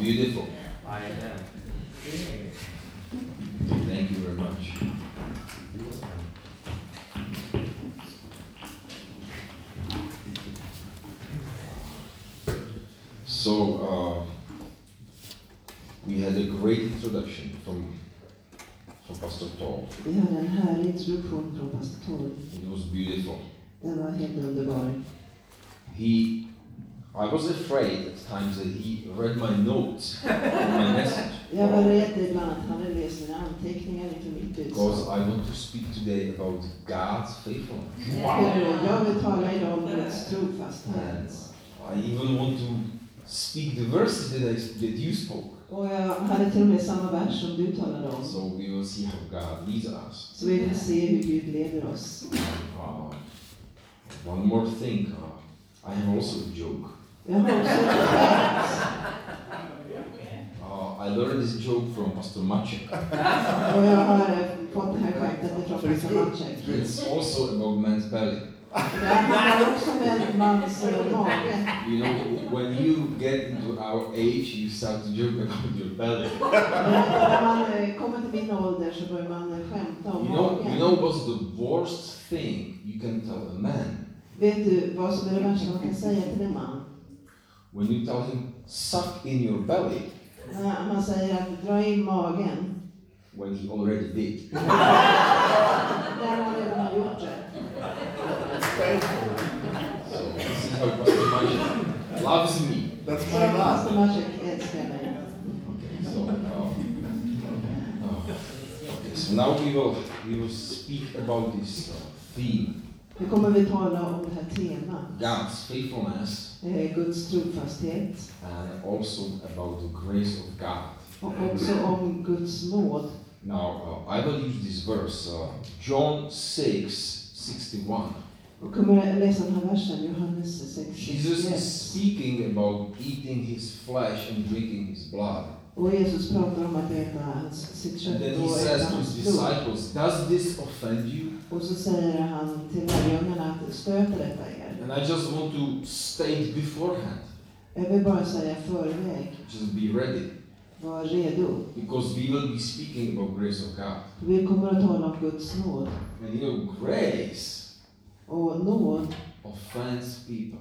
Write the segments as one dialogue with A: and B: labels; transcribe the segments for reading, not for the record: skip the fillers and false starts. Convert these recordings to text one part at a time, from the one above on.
A: beautiful.
B: Amen.
A: Thank you very much. So we had a great introduction from Pastor Paul.
C: Vi hade en härlig introduktion från pastor Paul.
A: It was beautiful.
C: Den var helt underbar.
A: I was afraid at times that he read my notes on my message.
C: Jag var rädd ibland att han hade läst mina anteckningar inför mitt
A: Because
C: budskap.
A: I want to speak today about God's faithfulness.
C: Jag vill tala idag om Guds trofasthet.
A: And I even want to speak the verses that you spoke.
C: Och jag hade till och med samma vers som du talade om.
A: So we will see how God leads us.
C: Så vi vill se hur Gud leder oss.
A: One more thing. I have also a joke.
C: Jag har också ett skämt.
A: I learned this joke from Pastor Maciek.
C: Och jag har fått det här skämtet ifrån pastor Maciek.
A: It's also about man's belly.
C: Det handlar också om en mans mage.
A: You know, when you get into our age, you start to joke about your belly.
C: När man kommer till min ålder så börjar man skämta om magen.
A: You know what's the worst thing you can tell a man?
C: Vet du vad som är det värsta man kan säga till en man?
A: When you tell him, suck in your belly,
C: Man säger att dra in magen.
A: when he already did.
C: Där han redan har gjort det.
A: So this is how Pastor Maciek loves me.
D: That's
C: Så
D: my last.
C: pastor Maciek älskar mig.
A: Okay, so now we will speak about this theme,
C: Nu kommer vi tala om det här temat.
A: God's faithfulness,
C: Guds trofasthet.
A: and also about the grace of God.
C: Och också om Guds nåd.
A: Now I will use this verse, John 6:61.
C: Och kommer läsa den här versen, Johannes 6.
A: Jesus is speaking about eating his flesh and drinking his blood.
C: Och Jesus pratar om att äta sitt
A: And
C: kött
A: then he
C: och
A: says
C: äta
A: to
C: hans
A: his
C: blod.
A: disciples, does this offend you?
C: Och så säger han till lärjungarna att stöter detta er.
A: And I just want to state beforehand,
C: Jag vill bara säga förväg,
A: just be ready,
C: var redo.
A: because we will be speaking about grace of God.
C: Vi kommer att tala om Guds nåd.
A: And you know, grace
C: Och nåd
A: offends people.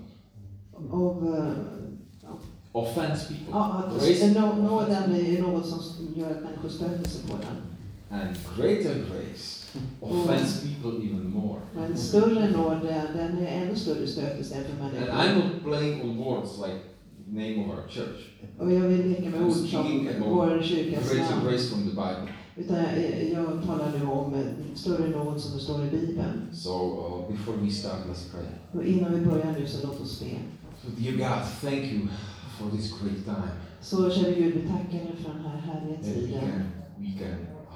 C: Offends
A: people.
C: Grace, nåden är ju något som gör att människor stöter sig på den.
A: And greater grace offends people even more.
C: Men större nåd, den är ännu större stötelse än för
A: And
C: människor.
A: I'm not playing on words like name of our church.
C: Och jag vill leka med
A: I'm
C: ord som
A: speaking about
C: vår kyrkas
A: greater
C: namn.
A: grace from the Bible.
C: Utan jag talar nu om större nåd som det står i Bibeln.
A: So before we start, let's pray.
C: Och innan vi börjar nu så låt oss be.
A: So dear God, thank you for this great time.
C: Så känner Gud, vi tackar dig för den här härliga
A: That
C: tiden.
A: we can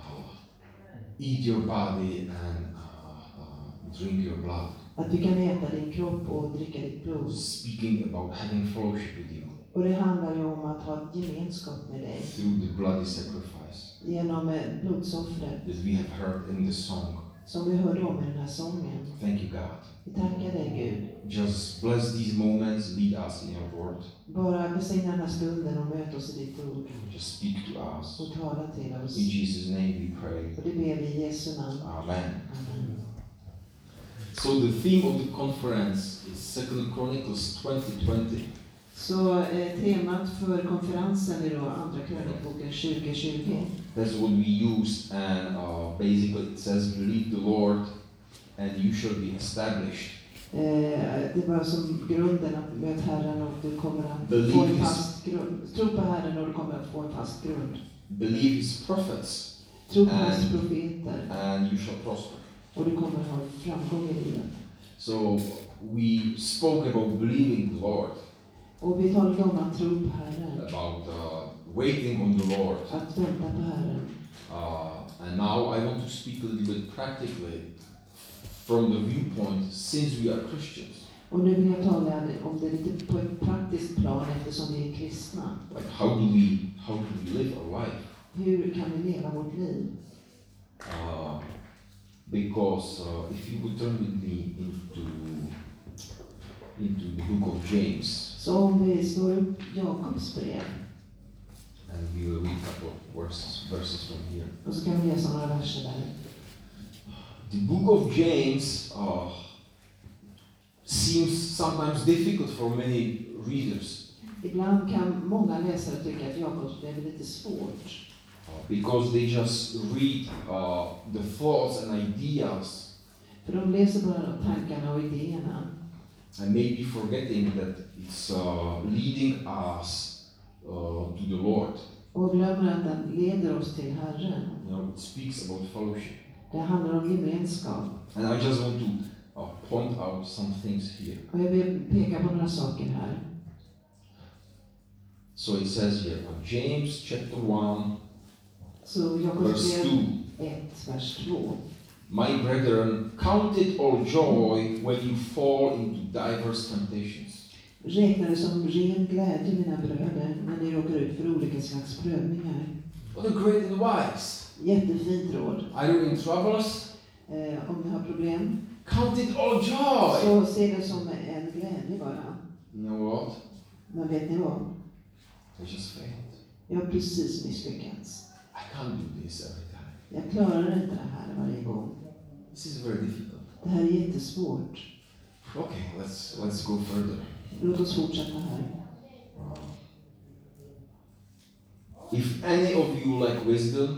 A: eat your body and drink your blood.
C: Att vi kan äta din kropp och dricka ditt blod.
A: Speaking about having fellowship with you
C: Och det handlar ju om att ha gemenskap med dig.
A: through the bloody sacrifice
C: Genom blodsoffret
A: that we have heard in the song.
C: som vi hörde om i den här sången.
A: Thank you, God.
C: Vi tackar dig Gud.
A: Just bless these moments, lead us in your word.
C: Bara välsigna den här stunden och möt oss i ditt ord.
A: Just speak to us.
C: Och tala till oss.
A: In Jesus' name we pray.
C: Och det ber vi i Jesu namn.
A: Amen.
C: Amen.
A: So the theme of the conference is 2 Chronicles 20:20.
C: Så temat för konferensen är då Andra krönikboken 2020.
A: That's what we use, and basically it says, believe the Lord and you shall be established.
C: Det var som grunden att möta Herren och du kommer att
A: Believe
C: få en
A: his-
C: fast grund. Tro på Herren och du kommer att få en fast grund.
A: Believe his prophets
C: Tro på hans profeter
A: and you shall prosper.
C: och du kommer att ha framgång i livet.
A: So we spoke about believing the Lord,
C: Och vi talade om att tro på Herren,
A: about waiting on the Lord.
C: att vänta på Herren.
A: And now I want to speak a little bit practically from the viewpoint, since we are Christians.
C: Och nu vill jag tala om det lite på ett praktiskt plan eftersom vi är kristna.
A: Like how do we live our life?
C: Hur kan vi leva vårt liv?
A: Because if you would turn with me into the book of James,
C: Så om vi slår upp Jakobs brev
A: we'll read a couple of verses from here.
C: Och så kan vi läsa några verser där.
A: The book of James seems sometimes difficult for many readers
C: Ibland kan många läsare tycka att Jakobs brev är lite svårt.
A: because they just read the thoughts and ideas
C: För de läser bara tankarna och idéerna.
A: and maybe forgetting that it's leading us to the Lord.
C: Och glömmer att den leder oss till Herren.
A: It speaks about fellowship.
C: Det handlar om gemenskap.
A: And I just want to point out some things here.
C: Och jag vill peka på några saker här.
A: So it says here, James chapter 1,
C: Så Jakobs
A: verse
C: brev
A: 2.
C: 1, vers 2.
A: My brethren, count it all joy when you fall into diverse temptations.
C: Räkna det som ren glädje, mina bröder, när ni råkar ut för olika slags prövningar.
A: What a great advice.
C: Jättefint råd.
A: Are you in troubles?
C: Om ni har problem,
A: Count it all joy.
C: så se det som en glädje bara.
A: You know what?
C: Men vet ni vad?
A: I just failed.
C: Jag har precis misslyckats.
A: I can't do this every time.
C: Jag klarar inte det här varje gång.
A: This is very difficult.
C: Det här är jättesvårt.
A: Okay, let's go further.
C: Låt oss fortsätta här.
A: If any of you lack wisdom,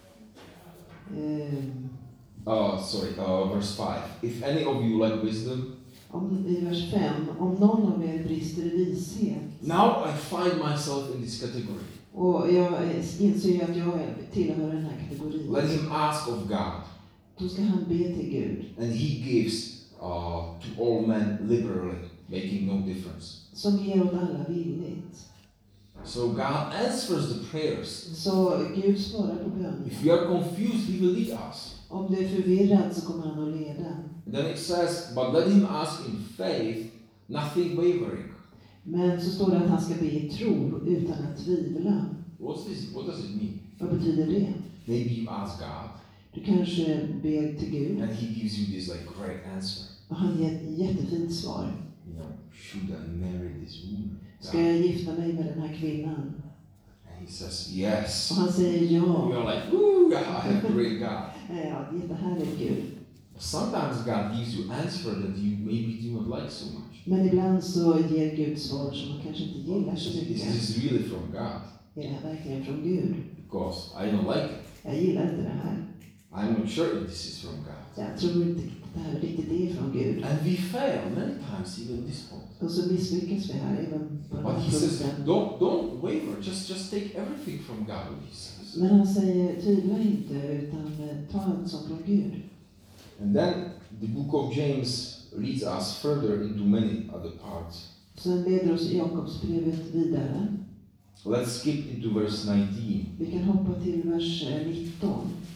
A: verse 5. If any of you lack wisdom,
C: I vers 5. Om någon av er brister i vishet.
A: now I find myself in this category.
C: Och jag inser att jag tillhör den här kategorin.
A: Let him ask of God,
C: Då ska han be till Gud.
A: and he gives to all men liberally, making no difference.
C: Som ger åt alla villigt.
A: So God answers the prayers.
C: Så Gud svarar på bönen.
A: If we are confused, he will lead us.
C: Om du är förvirrad så kommer han att leda.
A: Then it says, but let him ask in faith, nothing wavering.
C: Men så står det att han ska be i tro utan att tvivla.
A: What does it mean?
C: Vad betyder det?
A: Maybe you ask God,
C: Du kanske ber till Gud
A: and he gives you this great answer.
C: och han ger ett jättefint svar.
A: Should I marry this woman?
C: Ska jag gifta mig med den här kvinnan?
A: And he says yes.
C: Och han säger ja.
A: You're like, woo, I have a great God.
C: Ja, jättehärligt Gud.
A: Sometimes God gives you answer that you maybe do not like so much.
C: Men ibland så ger Gud svar som man kanske inte gillar så
A: Is
C: mycket.
A: this really from God?
C: Är det här verkligen från Gud?
A: Because I don't like it.
C: Jag gillar inte det här.
A: I'm not sure if this is from God.
C: Jag tror inte det här riktigt är från Gud.
A: And we fail many times even this point.
C: Och så misslyckas vi här även på den
A: But
C: här
A: he says,
C: punkten.
A: don't waver. Just take everything from God. He says.
C: Men han säger, tvivla inte utan ta allt som från Gud.
A: And then the book of James leads us further into many other parts.
C: Sen leder oss Jakobsbrevet vidare.
A: Let's skip into verse 19.
C: Vi kan hoppa till vers 19.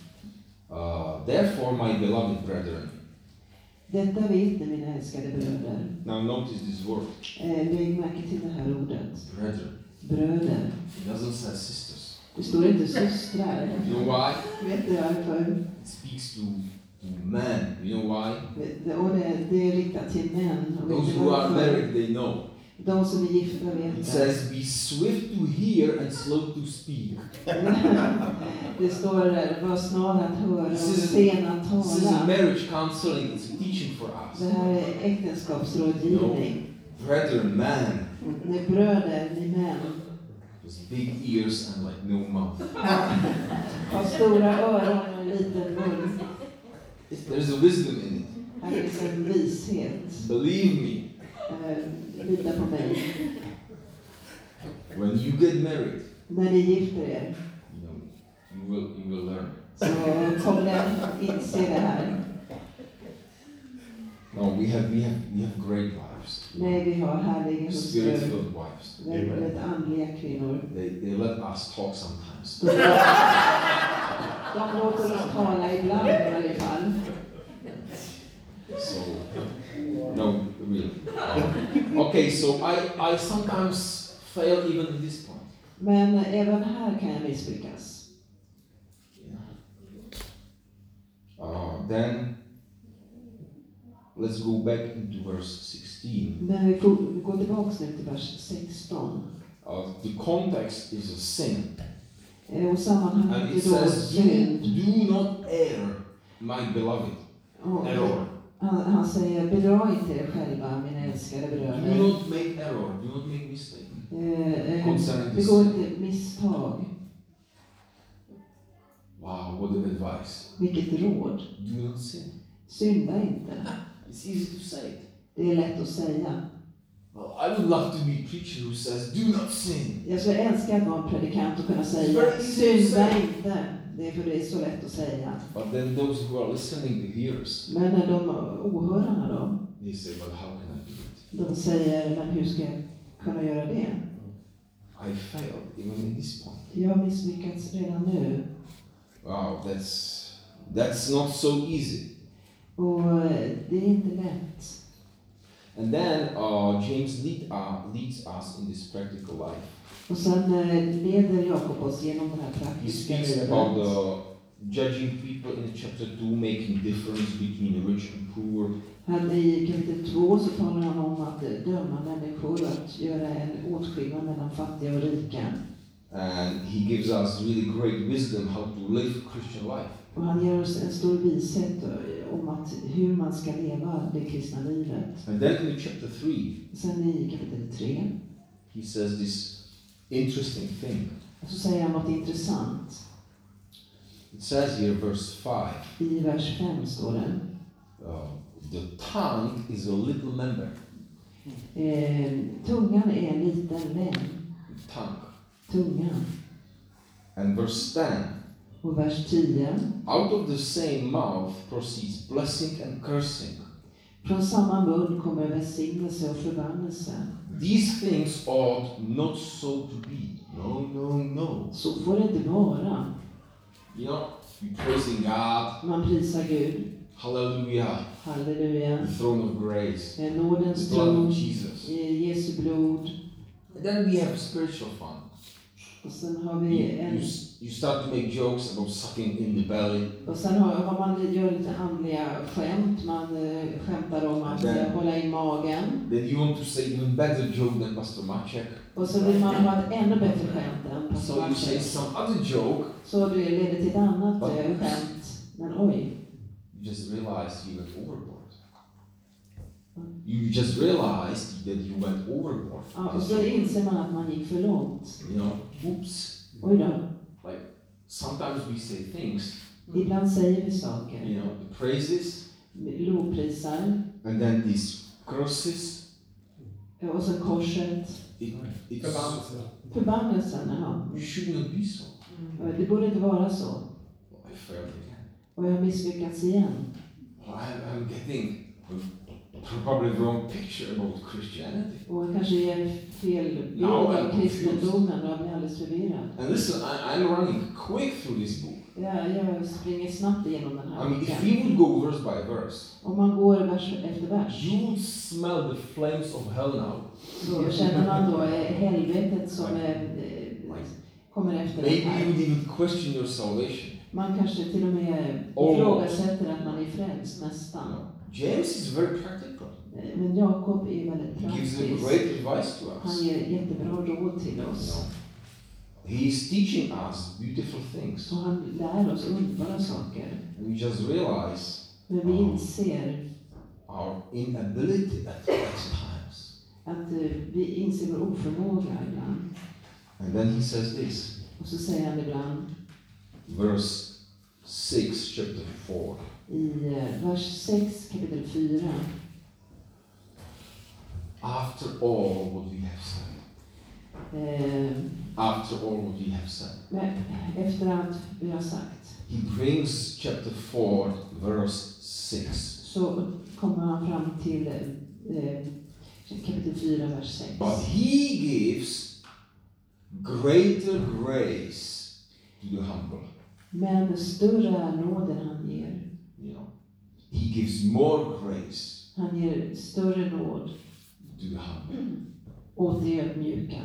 A: Therefore, my beloved brethren.
C: Detta vet ni, mina älskade bröder.
A: Now notice this word.
C: Lägg märke till det här ordet.
A: Brethren.
C: Bröder.
A: It doesn't say sisters.
C: Det står inte systrar.
A: You know why?
C: Vet du varför?
A: It speaks to men. You know why?
C: Och det är riktat till män. Och vet
A: Those
C: du
A: who are
C: varför?
A: married, they know.
C: De som är gifta vet
A: It
C: det.
A: says, be swift to hear and slow to speak.
C: Det står där, var snar att höra och
A: This is-
C: sen att
A: This is a
C: tala.
A: marriage counseling. It's a teaching for us.
C: Det här är äktenskapsrådgivning.
A: Brethren, man.
C: Ni bröder, ni män.
A: With big ears and like no mouth.
C: Har stora öron och en liten mun.
A: There's a wisdom in it.
C: Här finns en vishet.
A: Believe me.
C: Lita på mig.
A: When you get married,
C: När ni gifter er
A: you will learn.
C: så kommer ni inse det här.
A: No, we have great wives.
C: Nej, vi har härliga hustrur.
A: Spirit-filled wives.
C: Väldigt andliga kvinnor.
A: They let us talk sometimes.
C: De låter oss tala ibland i varje fall.
A: So, no, really. Okay, so I sometimes fail even at this point.
C: Men även här kan jag misslyckas.
A: Then let's go back into verse 16.
C: Men vi går tillbaka nu till vers 16.
A: The context is a sin.
C: Och sammanhanget
A: And
C: är
A: it
C: då
A: says,
C: synd.
A: do not err, my beloved.
C: Och
A: Error.
C: han säger, bedra inte er själva, mina älskade
A: Do
C: bröder.
A: not make error. Do not make mistake. Concerning this.
C: Begå inte misstag.
A: Wow, what an advice.
C: Vilket råd.
A: Do not sin.
C: Synda inte.
A: It's easy to say it.
C: Det är lätt att säga.
A: Well, I would love to be a preacher who says, do not sin.
C: Jag skulle älska att vara en predikant och kunna säga,
A: Very easy to
C: synda
A: say.
C: inte. Det är för det är så lätt att säga.
A: But then those who are listening, the hearers,
C: Men när de åhörarna då,
A: they say, well, how can I do it?
C: de säger, men hur ska jag kunna göra det?
A: I failed, even in this point.
C: Jag har misslyckats redan nu.
A: Wow, that's not so easy.
C: Och det är inte lätt.
A: And then James leads us in this practical life.
C: Och sen leder Jakob oss genom den här
A: He
C: praktiska
A: speaks about
C: livet.
A: judging people in chapter 2, making difference between rich and poor.
C: Han, I kapitel 2 så talar han om att döma människor, att göra en åtskillnad mellan fattiga och rika.
A: And he gives us really great wisdom how to live Christian life.
C: Och han ger oss en stor vishet om att hur man ska leva det kristna livet.
A: And then in chapter 3,
C: Sen i kapitel 3
A: he says this interesting thing.
C: så säger han något intressant.
A: It says here, verse 5,
C: I vers 5 står det.
A: the tongue is a little member.
C: Tungan är en liten lem.
A: Tongue.
C: Tungan.
A: And verse 10,
C: Och vers 10.
A: out of the same mouth proceeds blessing and cursing.
C: Från samma mun kommer välsignelse och förbannelse.
A: These things ought not so to be. No, no, no.
C: Så får det inte vara.
A: You know, you praising God.
C: Man prisar Gud.
A: Hallelujah.
C: Halleluja.
A: The throne of grace.
C: Nådens
A: The blood
C: tron.
A: of Jesus.
C: Jesu blod.
A: And then we have spiritual fun.
C: Och sen har vi en...
A: You start to make jokes about sucking in the belly.
C: Och sen har man gör lite andliga skämt. Man skämtar om att hålla i magen.
A: Then you want to say even better joke than Pastor Maciek.
C: Och så vill man ha ett ännu bättre skämt än
A: So you say some other joke.
C: Så det leder till ett annat skämt. Men oj.
A: You just realized you went overboard. You just realized that you went overboard.
C: Ja, och så inser man att man gick för långt.
A: You know, oops.
C: Oj då.
A: Like, sometimes we say things,
C: Ibland säger vi saker.
A: you know, the praises,
C: Lovprisar.
A: and then these curses.
C: Och så korset.
A: It's
C: Förbannelsen, ja.
A: you should not be so.
C: Det borde inte vara så.
A: I failed again.
C: Och jag har misslyckats igen.
A: I'm getting probably the wrong picture about Christianity.
C: Och jag kanske ger fel bild av kristendomen och jag blir alldeles förvirrad.
A: And listen, I'm running quick through this book.
C: Jag springer snabbt igenom den här
A: I mean, if
C: boken.
A: we would go verse by verse,
C: Om man går vers efter vers
A: you would smell the flames of hell now.
C: så känner man då helvetet som kommer efter
A: Maybe
C: det
A: you
C: här.
A: would even question your salvation.
C: Man kanske till och med ifrågasätter att man är frälst nästan.
A: James is very practical.
C: Men Jakob är väldigt
A: He gives a
C: praktisk.
A: great advice to
C: Han
A: us.
C: ger jättebra råd till oss.
A: He is teaching us beautiful things.
C: Och han lär oss underbara saker.
A: And we just realize
C: Men vi inser
A: our inability at times.
C: att vi inser vår oförmåga ibland.
A: And then he says this,
C: Och så säger han ibland
A: verse 6, chapter 4.
C: i vers 6 kapitel 4.
A: After all what we have said. After all what we have said.
C: Men efter allt vi har sagt
A: He brings chapter 4, verse 6.
C: så kommer han fram till kapitel 4, vers 6.
A: But he gives greater grace to the humble.
C: Men större är nåden han ger.
A: You know, he gives more grace
C: Han ger större nåd
A: to the humble.
C: åt de ödmjuka.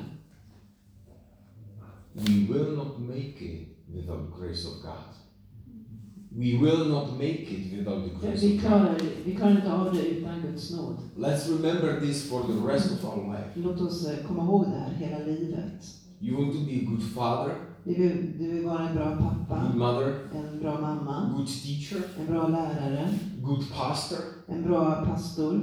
A: We will not make it without the grace of God. We will not make it without the grace
C: Vi
A: of
C: klarar,
A: God.
C: vi klarar inte av det utan Guds nåd.
A: Let's remember this for the rest of our life.
C: Låt oss komma ihåg det här hela livet.
A: You want to be a good father?
C: Du vill vara en bra pappa,
A: good mother,
C: en bra mamma,
A: good teacher,
C: en bra lärare,
A: good pastor,
C: en bra pastor,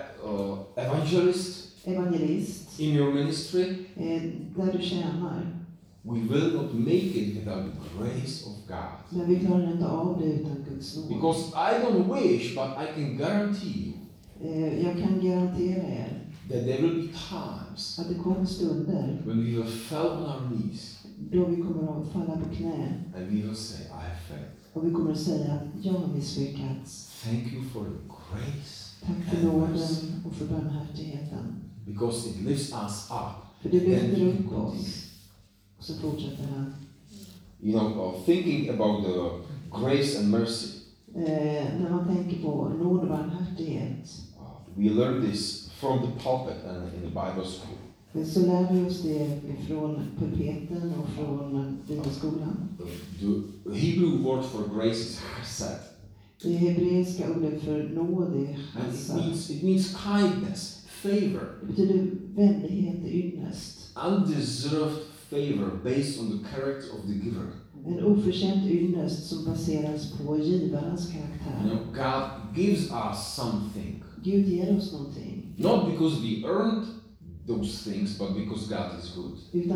A: evangelist
C: evangelist,
A: in your ministry.
C: där du tjänar.
A: We will not make it without the grace of God.
C: Men vi klarar inte av det utan Guds nåd.
A: Because I don't wish, but I can guarantee you
C: Jag kan garantera er
A: that there will be times
C: att det kommer stunder
A: when we will fall on our knees
C: då vi kommer att falla på knä
A: and we will say, I have failed.
C: och vi kommer att säga att jag har misslyckats.
A: Thank you for the grace
C: Tack för nåden och för barmhärtigheten.
A: because it lifts us up.
C: För det
A: Then
C: lyfter
A: he
C: upp
A: continues.
C: oss. Och så fortsätter han.
A: You know, thinking about the grace and mercy.
C: När man tänker på nåd och barmhärtighet
A: We learn this from the pulpit and in the Bible school.
C: så lär vi oss det från pulpeten och från bibelskolan.
A: The Hebrew word for grace is chesed.
C: Det hebreiska ordet för nåd är
A: And
C: chesed.
A: it means kindness, favor.
C: Det betyder vänlighet, ynnest.
A: Undeserved favor based on the character of the giver.
C: En oförtjänt ynnest som baseras på givarens
A: You
C: karaktär.
A: know, God gives us something.
C: Gud ger oss någonting.
A: Not because we earned those things, but because God is good.
C: Utan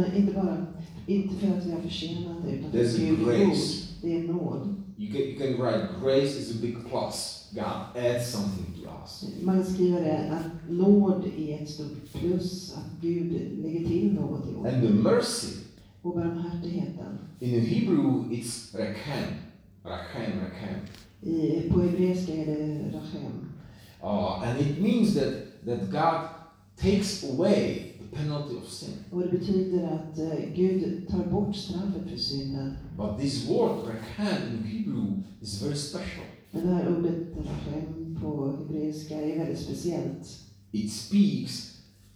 C: inte för att vi har förtjänat det, utan för
A: There's
C: att
A: a
C: Gud är god.
A: grace.
C: Det är nåd.
A: You can write grace is a big plus. God adds something to us.
C: Man skriver det att nåd är ett stort plus, att Gud lägger till något i oss.
A: And the mercy,
C: Och barmhärtigheten.
A: in the Hebrew it's rachem. Rachem.
C: På hebreiska är det rachem.
A: And it means that God takes away the penalty of sin.
C: Och det betyder att Gud tar bort straffet för synden.
A: But this word, rachem, in Hebrew is very special.
C: Men det här ordet rachem på hebreiska är väldigt speciellt.
A: It speaks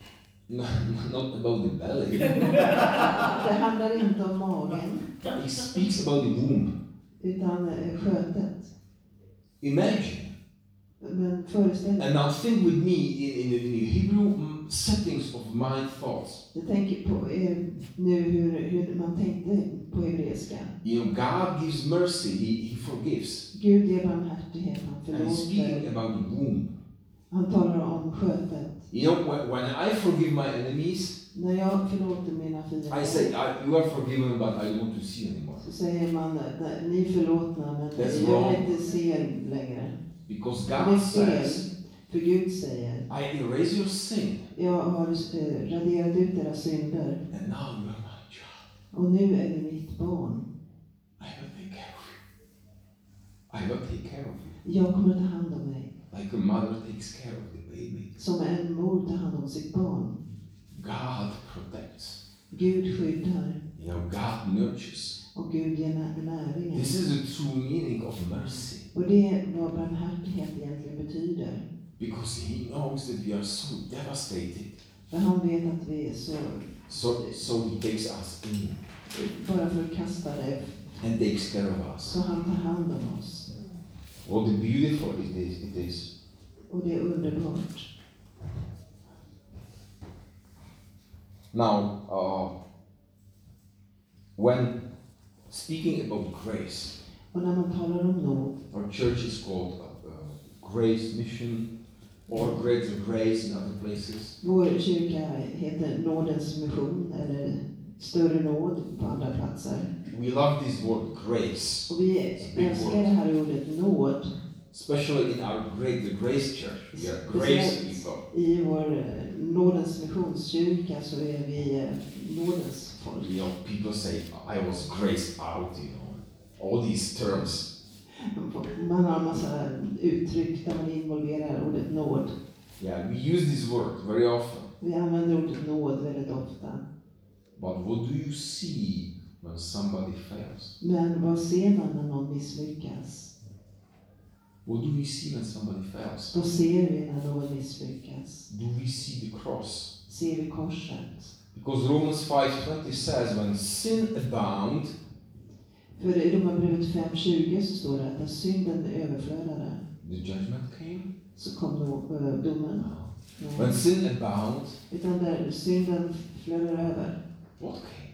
A: not about the belly.
C: Det handlar inte om magen,
A: It speaks about the womb.
C: utan skötet.
A: Imagine.
C: Men föreställ
A: And now think with me in the Hebrew settings of my thoughts.
C: jag tänker på nu hur man tänkte på hebreiska.
A: You know, God gives mercy, He forgives.
C: Gud ger barmhärtighet, han
A: And speaking
C: förlåter.
A: about the womb.
C: Han talar om skötet.
A: You know, when I forgive my enemies,
C: När jag förlåter mina fiender
A: I say, you are forgiven, but I don't want to see anymore.
C: så säger man ni är förlåtna men
A: That's
C: jag
A: wrong.
C: vill inte se längre.
A: Because
C: Det är
A: God
C: fel.
A: says,
C: För Gud säger
A: I erase your sin,
C: jag har raderat ut era synder
A: and now you are my child.
C: och nu är ni mitt barn.
A: I will take care of you. I will take care of you.
C: Jag kommer ta hand om dig.
A: Like a mother takes care of the baby.
C: Som en mor tar hand om sitt barn.
A: God protects.
C: Gud skyddar
A: You know, God nurtures.
C: och Gud ger näringen.
A: This is the true meaning of mercy.
C: Och det är vad barmhärtighet egentligen betyder.
A: Because He knows that we are so devastated.
C: För han vet att vi är
A: So He takes us in
C: bara för att kasta det,
A: and takes care of us.
C: så han tar hand om oss.
A: What a beautiful it is.
C: Och det är underbart.
A: Now, when speaking about grace,
C: Och när man talar om nåd,
A: our church is called Grace Mission or Greater Grace in other places.
C: vår kyrka heter Nådens mission eller Större nåd på andra platser.
A: We love this word grace,
C: Och vi älskar det här ordet nåd.
A: especially in our Greater Grace Church. We are grace people.
C: I vår Nådens missionskyrka så är vi nådens folk.
A: You know, people say, I was graced out, you know, all these terms.
C: Man har en massa uttryck där man involverar ordet nåd.
A: Yeah, we use this word very often.
C: Vi använder ordet nåd väldigt ofta.
A: But what do you see when somebody fails?
C: Men vad ser man när någon misslyckas?
A: What do we see when somebody fails?
C: Vad ser vi när någon misslyckas?
A: Do we see the cross?
C: Ser vi korset?
A: Because Romans 5:20 says, when sin abound,
C: För i Romarbrevet 5:20 så står det att när synden överflödade
A: the judgment came.
C: så kom domen.
A: When sin abound,
C: Utan där synden flödar över.
A: what came?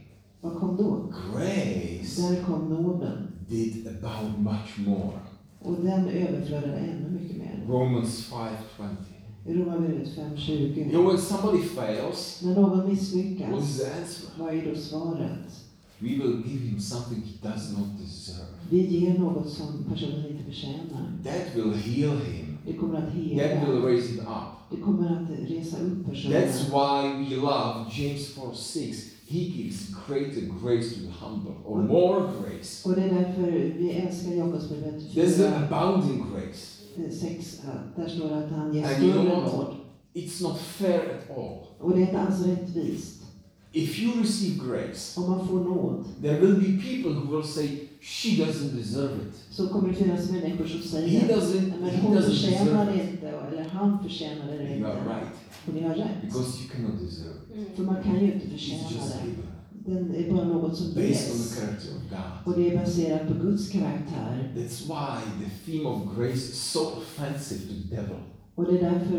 C: Vad kom då?
A: Grace
C: Där kom nåden.
A: did abound much more.
C: Och den överflödade ännu mycket mer.
A: Romans 5:20.
C: I Romarbrevet 5:20.
A: You know, when somebody fails,
C: När någon
A: what is
C: misslyckas,
A: the answer?
C: vad är då svaret?
A: We will give him something he does not deserve.
C: Vi ger något som personen inte förtjänar.
A: That will heal him.
C: Det kommer att
A: That will
C: hela.
A: raise him up.
C: Det kommer att resa upp personen.
A: That's why we love James 4:6. He gives greater grace to the humble, or more grace.
C: Och det är därför vi älskar Jakobsbrevet
A: There's an abounding grace.
C: 6. Där står det att han ger
A: And you know
C: större
A: what?
C: nåd.
A: It's not fair at all.
C: Och det är inte alls rättvist.
A: If you receive grace,
C: Om man får nåd
A: there will be people who will say, she doesn't deserve it.
C: så kommer det finnas människor som
A: He
C: säger men hon
A: doesn't
C: förtjänar
A: deserve
C: det
A: it.
C: inte, eller han förtjänar det
A: You
C: inte.
A: are right.
C: Och ni har rätt.
A: Because you cannot deserve it.
C: För man kan ju inte
A: It's
C: förtjäna
A: just
C: det.
A: given.
C: Den är bara något som
A: Based on
C: ges.
A: the character of God.
C: Och det är baserat på Guds karaktär.
A: That's why the theme of grace is so offensive to the devil.
C: Och det är därför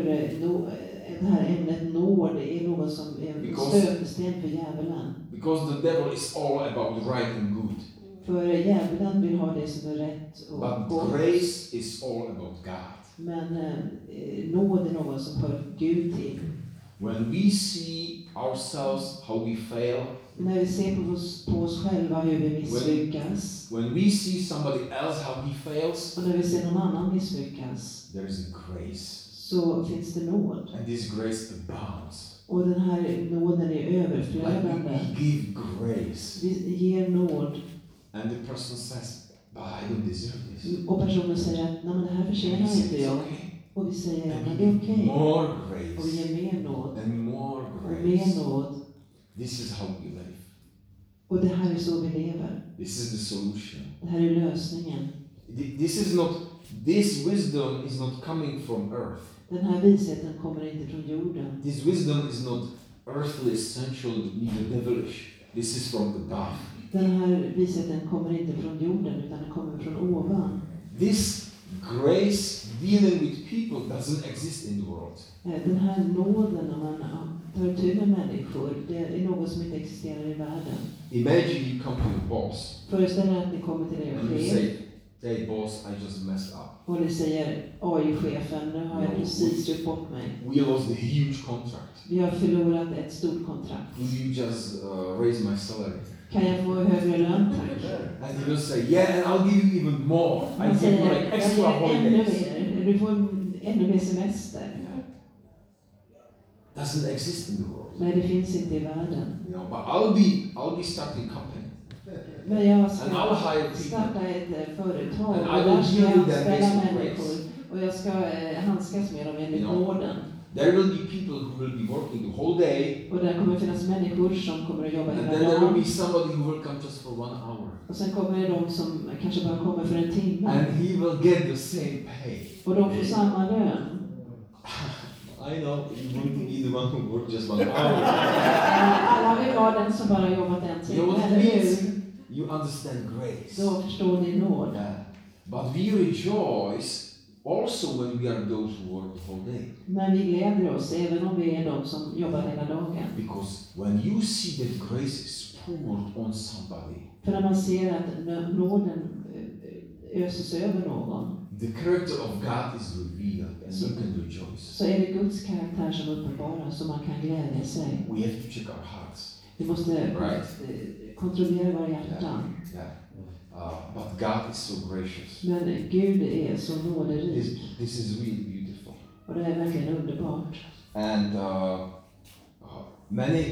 C: det här ämnet nåd är något som är en stötesten för djävulen.
A: Because the devil is all about right and good.
C: För djävulen vill ha det som är rätt och
A: But
C: gott.
A: grace is all about God.
C: Men nåd är något som hör Gud till.
A: When we see ourselves, how we fail,
C: När vi ser på oss själva hur vi misslyckas.
A: when we see somebody else, how he fails,
C: Och när vi ser någon annan misslyckas.
A: there is a grace.
C: Så finns det nåd.
A: And this grace abounds.
C: Och den här nåden är
A: Like
C: överflödande.
A: we give grace.
C: Vi ger nåd.
A: And the person says, but I don't deserve this.
C: Och personen säger att nej, men det här
A: And
C: förtjänar
A: he says,
C: inte
A: it's
C: jag.
A: okay.
C: Och vi säger att
A: And
C: det är
A: we
C: okej.
A: give more
C: Och vi
A: grace.
C: ger mer nåd.
A: And more
C: Och mer
A: grace.
C: nåd.
A: This is how we live.
C: Och det här är så vi lever.
A: This is the solution.
C: Det här är lösningen.
A: This wisdom is not coming from earth.
C: Den här visheten kommer inte från jorden.
A: This wisdom is not earthly, essential, neither devilish. This is from above.
C: Den här visheten kommer inte från jorden utan den kommer från ovan.
A: This grace dealing with people doesn't exist in the world.
C: Den här nåden när man tar itu med människor, det är något som inte existerar i världen.
A: Imagine you come to the boss
C: Föreställ er att ni kommer till er
A: and you
C: chef
A: say, hey boss, I just messed up.
C: och ni säger, AI-chefen, nu har jag precis gjort bort mig.
A: We lost a huge contract.
C: Vi har förlorat ett stort kontrakt.
A: Will you just raise my salary?
C: Kan jag få högre lön, tack?
A: And he will say, yeah, and I'll give you even more. I'll
C: Han
A: give
C: säger,
A: you like
C: jag
A: extra
C: ger ännu
A: holidays.
C: mer. Du får ännu mer semester.
A: Doesn't exist in the world.
C: Nej, det finns inte i världen.
A: You know, but I'll be starting company.
C: Men jag
A: And
C: ska
A: I'll hire people.
C: starta ett företag
A: And
C: och
A: I will
C: där ska jag
A: deal with them
C: anställa
A: based on
C: människor och jag ska handskas med dem enligt
A: You know.
C: nåden.
A: There will be people who will be working the whole day,
C: Och där kommer finnas människor som kommer att jobba
A: and
C: hela
A: then there will
C: dagen.
A: be somebody who will come just for 1 hour.
C: Och sen kommer det de som kanske bara kommer för en timme.
A: And he will get the same pay.
C: Och de får samma lön.
A: I know, you want to be the one who worked just 1 hour.
C: Alla vill ha den som bara jobbat en
A: You know
C: timme,
A: what
C: eller
A: it means?
C: hur?
A: You understand grace.
C: Då förstår ni nåd.
A: Yeah. But we rejoice also when we are those who work the whole day.
C: Men vi gläder oss även om vi är de som jobbar hela dagen.
A: Because when you see that grace is poured on somebody,
C: För när man ser att nåden öses över någon,
A: the character of God is revealed and you can rejoice.
C: så är det Guds karaktär som uppenbaras så man kan glädja sig.
A: We have to check our hearts.
C: Vi måste kontrollera våra hjärtan.
A: Yeah. But God is so gracious.
C: Men Gud är så nåderik.
A: This is really beautiful.
C: Och det är verkligen underbart.
A: And many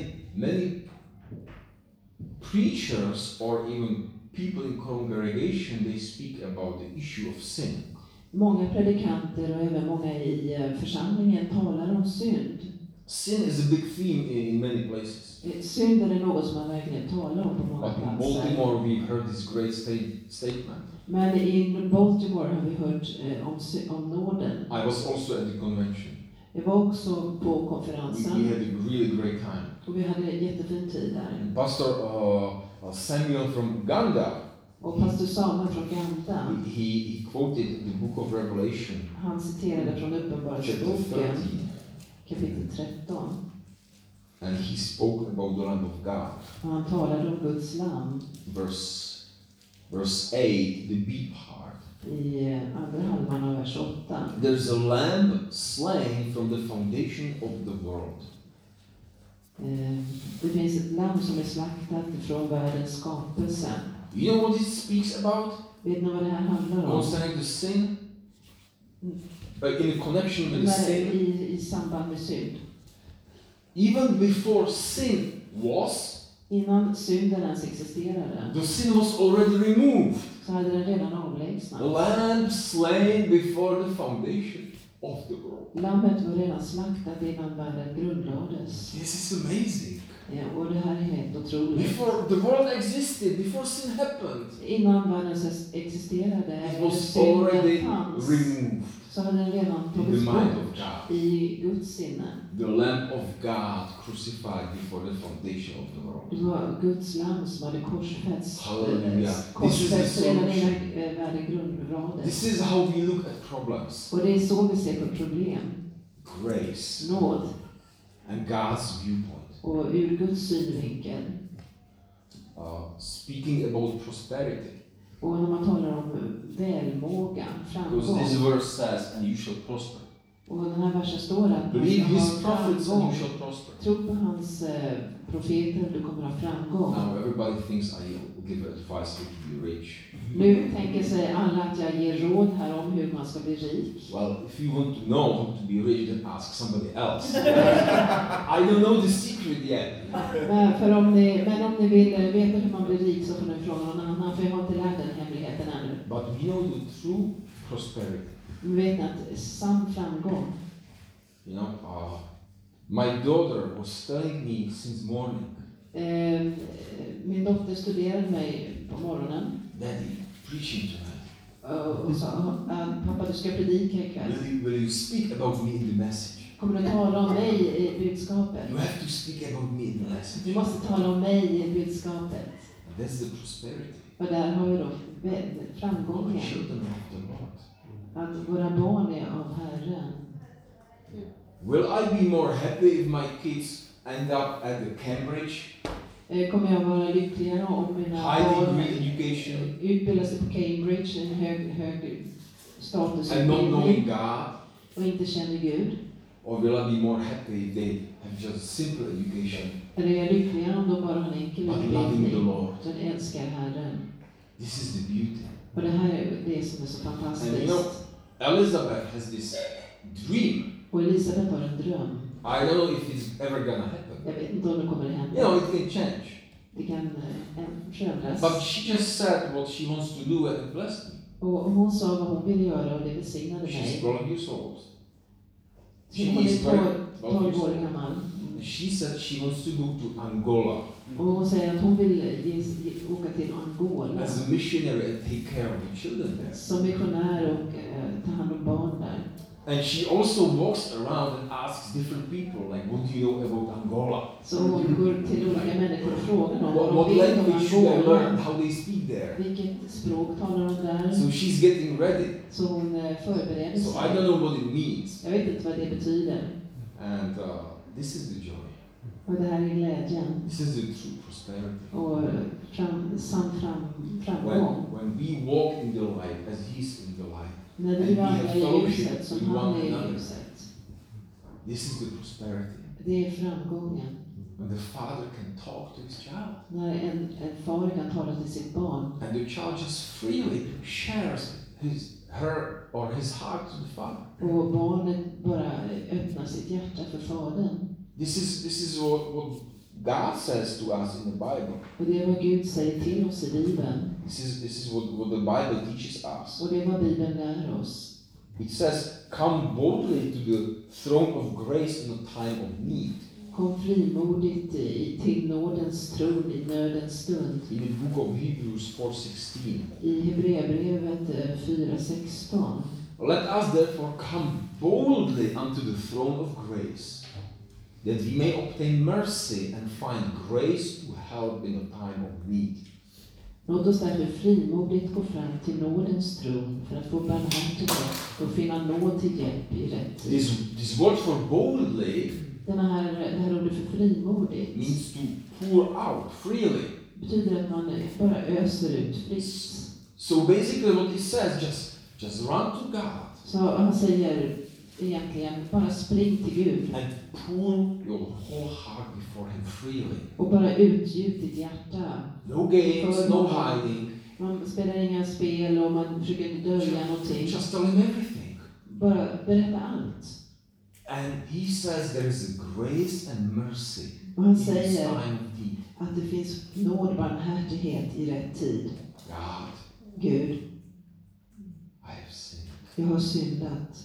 A: preachers or even people in congregation, they speak about the issue of sin.
C: Många predikanter och även många i församlingen talar om synd.
A: Sin is a big theme in many places.
C: Synd är något som man verkligen talar om på många
A: But in
C: platser.
A: Baltimore we've heard this great statement.
C: Men i Baltimore har vi hört om nåden.
A: I was also at the convention.
C: Jag var också på
A: We
C: konferensen
A: had a really great time.
C: och vi hade en jättefin tid där.
A: And Pastor Samuel from Uganda,
C: Och pastor Samuel från Ganda,
A: he quoted the book of Revelation,
C: han citerade från
A: chapter
C: Uppenbarelseboken,
A: 13.
C: kapitel 13.
A: And he spoke about the Lamb of God.
C: Och han talade om Guds lamm
A: Verse 8, the B part.
C: i andra halvan av vers 8.
A: There's a lamb slain from the foundation of the world.
C: Det finns ett lamm som är slaktat från världens skapelse.
A: You know what it speaks about?
C: Vet ni vad det här handlar om?
A: Concerning the sin? In connection with the sin?
C: I samband med synd.
A: Even before sin was,
C: Innan synden ens existerade,
A: the sin was already removed.
C: så hade den redan avlägsnats.
A: The lamb slain before the foundation of the world.
C: Lammet var redan slaktat innan världen grundlades.
A: This is amazing.
C: Ja, och det här är helt otroligt.
A: Before the world existed, before sin happened,
C: Innan världen existerade,
A: it was
C: synden
A: already
C: fanns,
A: removed
C: så hade den redan
A: in the
C: tagits
A: mind of
C: bort
A: God.
C: i Guds sinne.
A: The Lamb of God crucified before the foundation of the world.
C: Det var Guds lamm som hade korsfästs.
A: Hallelujah.
C: Korsfästs redan innan världen grundlades.
A: This is how we look at problems.
C: Och det är så vi ser på problem.
A: Grace
C: Nåd.
A: and God's viewpoint.
C: Och ur Guds synvinkel.
A: Speaking about prosperity.
C: Och när man talar om välmåga,
A: Because
C: framgång.
A: this verse says, and you shall prosper.
C: Och den här versen står att man
A: Believe
C: ska
A: his
C: ha
A: prophets and
C: framgång.
A: you shall prosper.
C: Tro på hans profeter och du kommer ha framgång.
A: Now everybody thinks I give advice how to be rich.
C: Nu tänker sig alla att jag ger råd här om hur man ska bli rik.
A: Well, if you want to know how to be rich, then ask somebody else. I don't know the secret yet.
C: Men om ni vill veta hur man blir rik så får ni fråga någon annan, för jag har inte lärt den hemligheten ännu.
A: But we know the true prosperity.
C: Men vet ni att sann framgång,
A: You know, my daughter was telling me since morning,
C: min dotter studerade mig på morgonen
A: Daddy, preaching tonight.
C: och sa, pappa du ska predika ikväll.
A: Will you speak about me in the message?
C: Kommer du tala om mig i budskapet?
A: You have to speak about me in the message.
C: Du måste tala om mig i budskapet.
A: And that's the prosperity.
C: Och där har vi då
A: Our
C: framgången.
A: children of the Lord.
C: Att våra barn är av Herren.
A: Will I be more happy if my kids end up at the Cambridge
C: Kommer jag vara lyckligare om mina
A: high
C: barn
A: degree education
C: utbildar sig på Cambridge, en hög status
A: and not knowing God?
C: och inte känner Gud?
A: Or will I be more happy if they have just simple education
C: Eller är jag lyckligare om de bara har en enkel
A: but loving the
C: utbildning
A: Lord?
C: men älskar Herren?
A: This is the beauty.
C: Och det här är det som är så
A: And you
C: fantastiskt.
A: know, Elizabeth has this dream.
C: Och Elisabeth har en dröm.
A: I don't know if it's ever gonna happen.
C: Jag vet inte om det kommer att
A: You
C: hända.
A: know, it can change.
C: Det kan förändras.
A: But she just said what she wants to do and it blessed me.
C: Och hon sa vad hon ville göra och det välsignade
A: She's
C: mig.
A: 12 years old.
C: Hon är 12
A: years
C: år
A: old.
C: gammal.
A: She said she wants to go to Angola
C: Och hon säger att hon vill åka till Angola
A: as a missionary and take care of the children there.
C: som missionär och ta hand om barn där.
A: And she also walks around and asks different people, like, what do you know about Angola?
C: Så hon går till olika människor och frågar dem vad
A: What
C: de vet om
A: language should I learn?
C: Angola.
A: How they speak there?
C: Vilket språk talar de där?
A: So she's getting ready.
C: Så hon förbereder
A: So I don't
C: sig.
A: know what it means.
C: Jag vet inte vad det betyder.
A: And this is the joy.
C: Och det här är glädjen.
A: This is the true prosperity.
C: Och framgång.
A: When we walk in the light as He's in the light,
C: När vi vandrar i ljuset som han är i ljuset.
A: this is the prosperity.
C: Det är framgången.
A: When the father can talk to his child,
C: När en far kan tala till sitt barn.
A: and the child just freely shares her or his heart to the father.
C: Och barnet bara öppnar sitt hjärta för fadern.
A: This is what God says to us in the Bible.
C: Och det är vad Gud säger till oss i Bibeln.
A: This is what the Bible teaches us.
C: Och det är vad Bibeln lär oss.
A: It says, "Come boldly to the throne of grace in a time of need."
C: Kom frimodigt till nådens tron i nödens stund.
A: In the book of Hebrews 4:16.
C: I Hebreerbrevet 4:16.
A: Let us therefore come boldly unto the throne of grace, that we may obtain mercy and find grace to help in a time of need.
C: Låt oss därför frimodigt gå fram till nådens tron för att få barmhärtighet och finna nåd till hjälp i rätt tid.
A: This word for boldly
C: Det här ordet för frimodigt.
A: means to pour out freely.
C: Betyder att man bara öser ut fritt.
A: So basically what he says, just run to God.
C: Så han säger egentligen, bara spring till Gud.
A: And pour your whole heart before him freely.
C: Och bara utgjut ditt hjärta.
A: No games, no hiding.
C: Man spelar inga spel och man försöker inte dölja någonting.
A: Just tell him everything.
C: Bara berätta allt.
A: And he says there is a grace and mercy
C: Och han
A: in this
C: säger
A: time of need.
C: att det finns nåd, barmhärtighet i rätt tid.
A: God,
C: Gud,
A: I have sinned.
C: jag har syndat.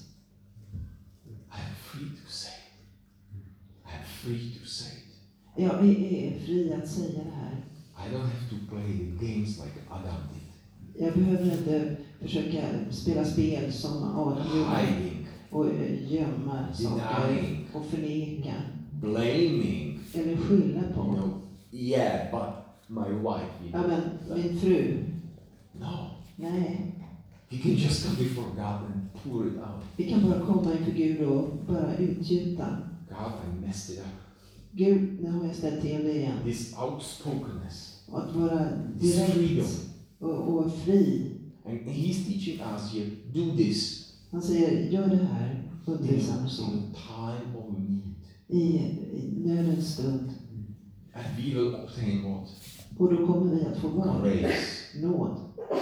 A: I am free to say it. I am free to say it.
C: Jag är fri att säga det här.
A: I don't have to play the games like Adam did.
C: Jag behöver inte försöka spela spel som Adam gjorde.
A: Hiding,
C: Och gömma saker.
A: denying,
C: Och förneka.
A: blaming.
C: Eller skylla på.
A: You know, yeah, but my wife, you
C: Ja,
A: know.
C: men min fru.
A: No.
C: Nej.
A: He can just come before God and pour it out.
C: Vi kan bara komma inför Gud och bara utgjuta.
A: God, I messed it up.
C: Gud, nu har jag ställt till det igen.
A: This outspokenness,
C: Och att vara
A: this freedom.
C: direkt och fri.
A: And he's teaching us here, do this
C: Han säger, gör det här under
A: in
C: samson.
A: time of need.
C: I nödens stund.
A: And we will obtain what?
C: Och då kommer vi att få vara
A: Grace.
C: nåd.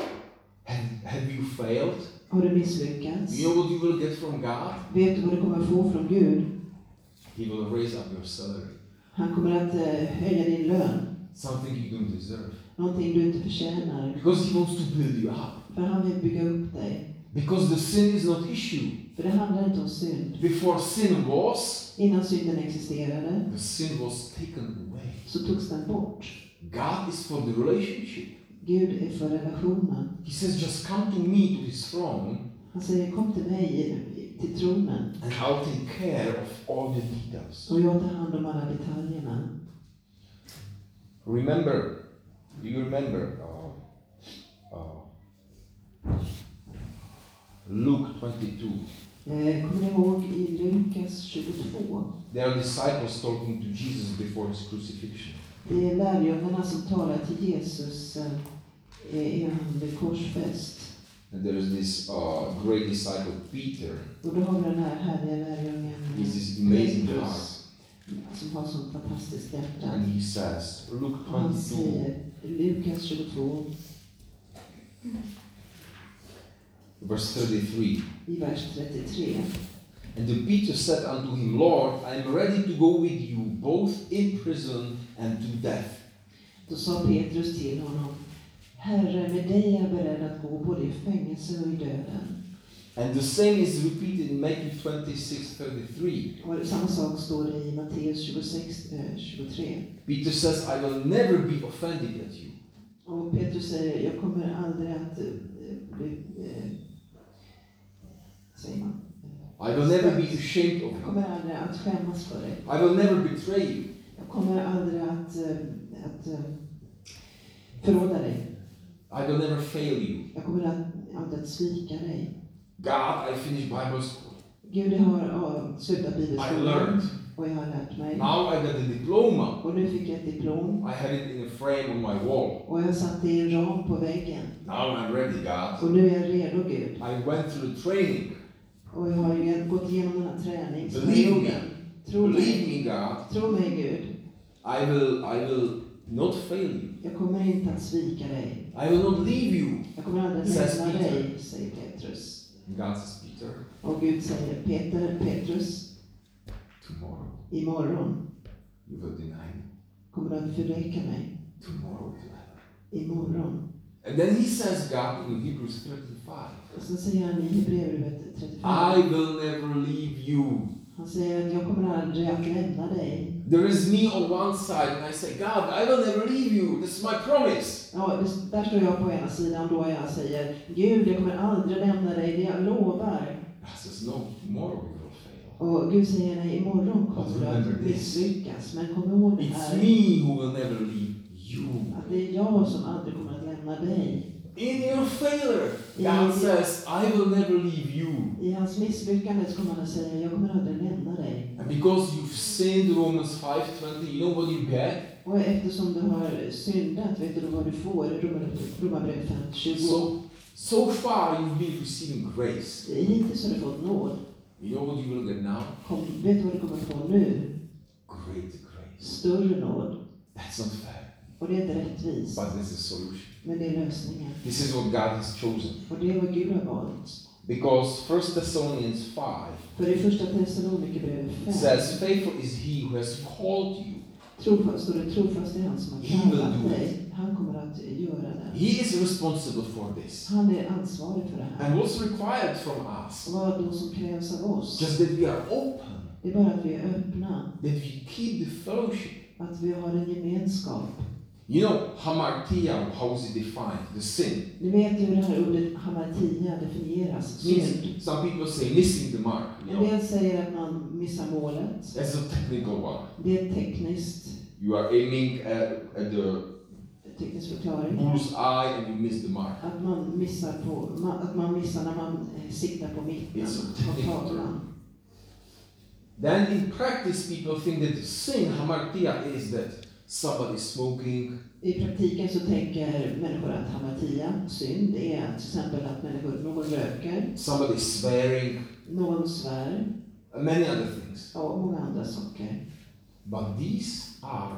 A: Have you failed?
C: Har du misslyckats?
A: You know what you will get from God?
C: Vet du vad du kommer få från Gud?
A: He will raise up your salary.
C: Han kommer att höja din lön.
A: Something you don't deserve.
C: Någonting du inte förtjänar.
A: Because he wants to build you up.
C: För han vill bygga upp dig.
A: Because the sin is not issue.
C: För det handlar inte om synd.
A: Before sin was,
C: Innan synden existerade
A: the sin was taken away.
C: så togs den bort.
A: God is for the relationship.
C: Gud är för relationen.
A: He says, just come to me, to his throne,
C: Han säger, kom till mig, till tronen.
A: and I'll take care of all the details.
C: Och jag tar hand om alla detaljerna.
A: Remember, do you remember Luke 22?
C: Kommer ni ihåg i Lukas 22?
A: There are disciples talking to Jesus before his crucifixion.
C: Det är lärjungarna som talar till Jesus innan han blev korsfäst.
A: And there is this great disciple Peter.
C: Och då har vi den här härliga lärjungen
A: He's this amazing
C: Petrus,
A: heart.
C: som har sånt fantastiskt hjärta.
A: And he says, Luke
C: Och han
A: 22,
C: säger, Lukas 22,
A: verse 33.
C: i vers 33.
A: And the Peter said unto him, Lord, I am ready to go with you, both in prison and to death.
C: Då sa Petrus till honom, Herre, med dig är jag beredd att gå både i fängelse och i döden.
A: And the same is repeated in Matthew 26:33.
C: Och samma sak står det i Matteus 26:23.
A: Peter says, I will never be offended at you.
C: Och Petrus säger, jag kommer aldrig att säger man?
A: I will never be ashamed of
C: Jag
A: you.
C: kommer aldrig att skämmas för dig.
A: I will never betray you.
C: Jag kommer aldrig att förråda dig.
A: I will never fail you.
C: Jag kommer aldrig att svika dig.
A: God, I finished Bible school.
C: Gud, jag har slutat
A: I
C: bibelskolan
A: learned.
C: och jag har lärt mig.
A: Now I got a diploma.
C: Och nu fick jag ett diplom
A: I have it in a frame on my wall.
C: och jag satt i en ram på väggen.
A: Now I'm ready, God.
C: Och nu är jag redo, Gud.
A: I went through the training.
C: Och jag har ju gått igenom den här träningen.
A: Believe me.
C: Tro
A: Believe
C: mig.
A: me, God.
C: Tro mig, Gud.
A: I will not fail you.
C: Jag kommer inte att svika dig.
A: I will not leave you.
C: Jag kommer aldrig att
A: Says
C: lämna
A: Peter.
C: dig, säger Petrus.
A: And God says, Peter,
C: Och Gud säger, Petrus,
A: tomorrow
C: imorgon
A: you will deny me.
C: kommer du att förneka mig.
A: Tomorrow you will.
C: Imorgon.
A: And then he says, God, in Hebrews 35,
C: Och så säger han i Hebreerbrevet 35.
A: I will never leave you.
C: Han säger att jag kommer aldrig att lämna dig.
A: There is me on one side, and I say, God, I will never leave you. This is my promise.
C: Ja, där står jag på ena sidan då jag säger, Gud, jag kommer aldrig lämna dig, det jag lovar.
A: God says, no, tomorrow you will fail.
C: Och Gud säger, nej, imorgon kommer du att misslyckas. Men kom ihåg det
A: It's
C: här,
A: me who will never leave you.
C: att det är jag som aldrig kommer att lämna dig.
A: In your failure, God says, I will never leave you.
C: I hans misslyckande så kommer han att säga, jag kommer aldrig lämna dig.
A: And because you've sinned, Romans 5:20, you know what you get?
C: Och eftersom du har syndat, vet du då vad du får? Romarbrevet 5:20.
A: So far you've been receiving grace.
C: Hittills har du fått nåd.
A: You know what you will get now?
C: Vet du vad du kommer få nu?
A: Greater grace.
C: Större nåd.
A: That's not fair.
C: Och det är inte rättvist.
A: But this is a solution.
C: Men det är lösningen.
A: This is what God has chosen.
C: Och det är vad Gud har valt.
A: Because 1 Thessalonians 5
C: För i första Thessalonikerbrevet 5
A: says, faithful is he who has called you.
C: Står det trofast är han som har kallat dig. Han kommer att göra det.
A: He is responsible for this.
C: Han är ansvarig för det här.
A: And what's required from us?
C: Och vad då som krävs av oss?
A: Just that we are open.
C: Det är bara att vi är öppna.
A: That we keep the fellowship.
C: Att vi har en gemenskap.
A: You know, hamartia, how is it defined? The sin.
C: Ni vet ju hur det här ordet hamartia definieras. Synd.
A: Some people say missing the mark.
C: En del säger att man missar målet.
A: That's a technical one.
C: Det är tekniskt.
A: You are aiming at the
C: Teknisk förklaring.
A: bull's eye and you miss the mark.
C: Att man missar när man siktar på mitten av tavlan.
A: Then in practice people think that sin, hamartia, is that somebody is smoking.
C: I praktiken så tänker människor att hamartia, synd, är till exempel att någon röker.
A: Somebody is swearing.
C: Någon svär.
A: Many other things.
C: Och många andra saker.
A: But these